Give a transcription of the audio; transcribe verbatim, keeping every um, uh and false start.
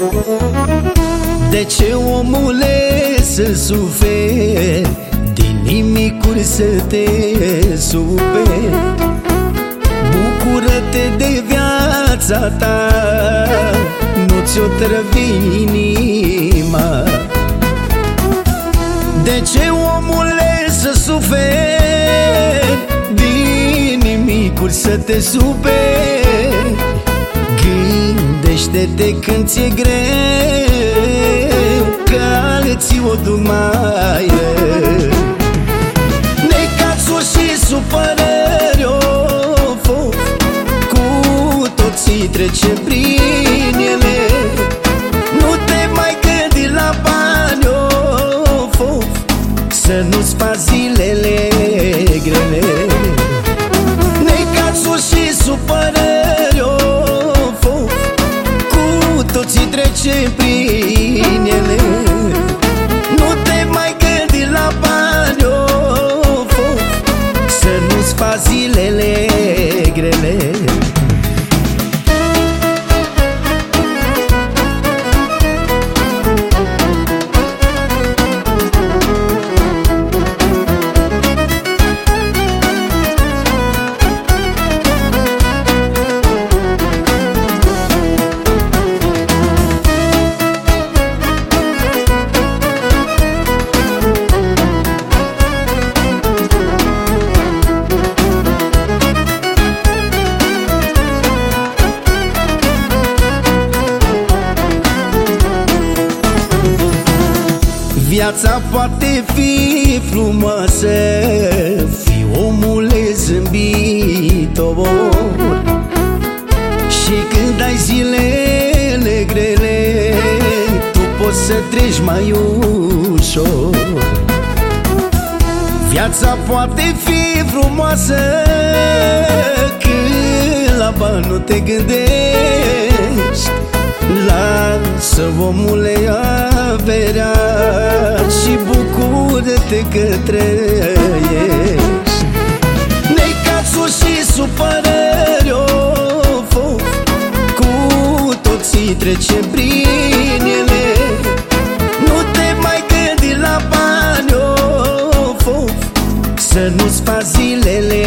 De ce, omule, să suferi, din nimicuri să te superi? Bucură-te de viața ta, nu ți-o trăvi inima. De ce, omule, să suferi, din nimicuri să te superi? Gândește-te când ți-e greu, că alții o duc mai rău. Necazuri și supărări o foc, cu toții trece prin ele. Nu te mai gândi la bani o foc, să nu-ți faci zilele grele. Necazuri și supărări o foc, cu toții trece prin ele. Nu te mai gândi la bani o foc, să nu-ți faci zilele grele. Viața poate fi frumoasă, fi, omule, zâmbitor, și când ai zilele grele, tu poți să treci mai ușor. Viața poate fi frumoasă când la bani nu te gândești. Lasă, omule, averea și bucură-te că trăiești. Necazuri și supărări o foc, cu toții trece prin ele. Nu te mai gândi la bani o foc, să nu-ți faci zilele